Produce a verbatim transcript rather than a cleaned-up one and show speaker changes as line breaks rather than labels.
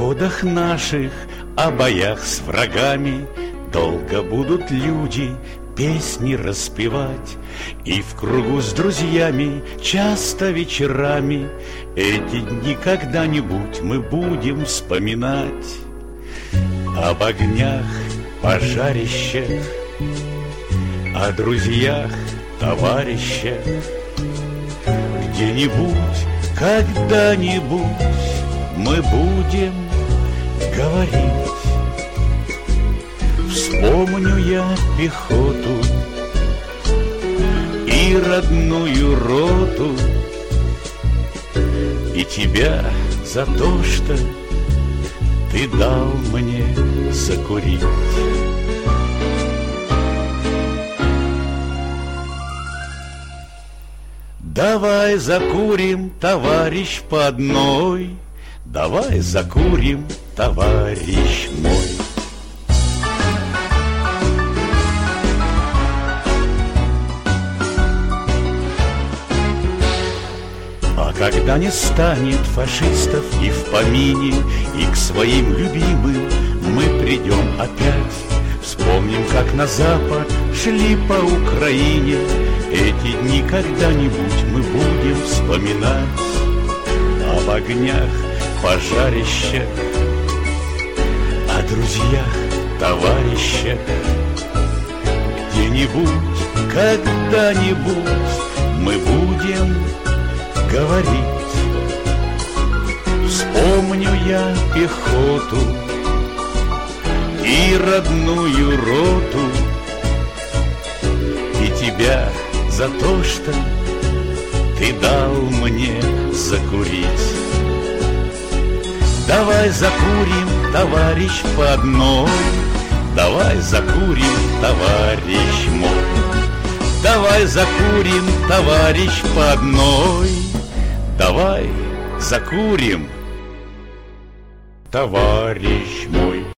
походах наших, о боях с врагами долго будут люди песни распевать, и в кругу с друзьями часто вечерами эти дни когда-нибудь мы будем вспоминать. Об огнях, пожарищах, о друзьях, товарищах, где-нибудь, когда-нибудь мы будем говорить. Вспомню я пехоту и родную роту, и тебя за то, что ты дал мне закурить. Давай закурим, товарищ, по одной, давай закурим, товарищ мой. А когда не станет фашистов и в помине, и к своим любимым мы придем опять, вспомним, как на запад шли по Украине. Эти дни когда-нибудь мы будем вспоминать. Об огнях, пожарищах, о друзьях, товарищах, где-нибудь, когда-нибудь мы будем говорить. Вспомню я пехоту и родную роту, и тебя за то, что ты дал мне закурить. Давай закурим, товарищ, по одной, давай закурим, товарищ мой. Давай закурим, товарищ, по одной, давай закурим, товарищ мой.